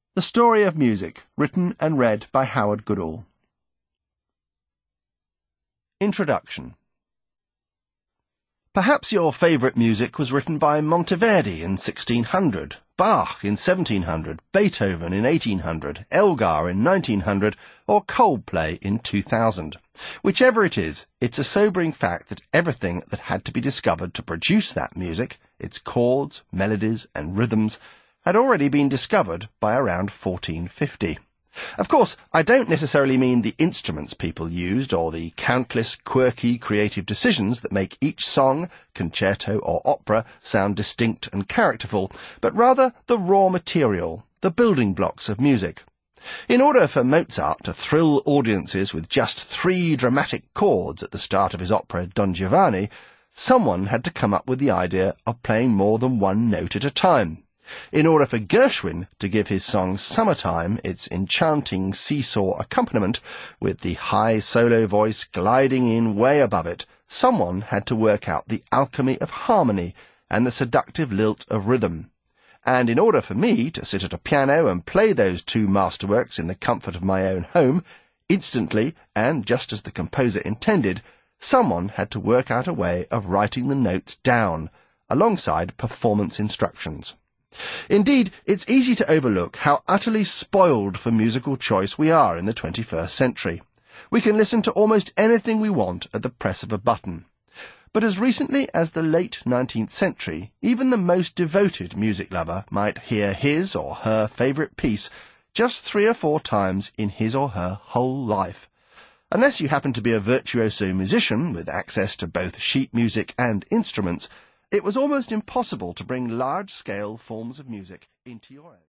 The Story of Music, written and read by Howard Goodall. Introduction. Perhaps your favourite music was written by Monteverdi in 1600, Bach in 1700, Beethoven in 1800, Elgar in 1900, or Coldplay in 2000. Whichever it is, it's a sobering fact that everything that had to be discovered to produce that music, its chords, melodies, and rhythms, had already been discovered by around 1450. Of course, I don't necessarily mean the instruments people used or the countless quirky creative decisions that make each song, concerto or opera sound distinct and characterful, but rather the raw material, the building blocks of music. In order for Mozart to thrill audiences with just 3 dramatic chords at the start of his opera Don Giovanni, someone had to come up with the idea of playing more than one note at a time. In order for Gershwin to give his song Summertime its enchanting seesaw accompaniment, with the high solo voice gliding in way above it, someone had to work out the alchemy of harmony and the seductive lilt of rhythm. And in order for me to sit at a piano and play those 2 masterworks in the comfort of my own home, instantly and just as the composer intended, someone had to work out a way of writing the notes down, alongside performance instructions. Indeed, it's easy to overlook how utterly spoiled for musical choice we are in the 21st century. We can listen to almost anything we want at the press of a button. But as recently as the late 19th century, even the most devoted music lover might hear his or her favourite piece just 3 or 4 times in his or her whole life. Unless you happen to be a virtuoso musician with access to both sheet music and instruments, it was almost impossible to bring large-scale forms of music into your own.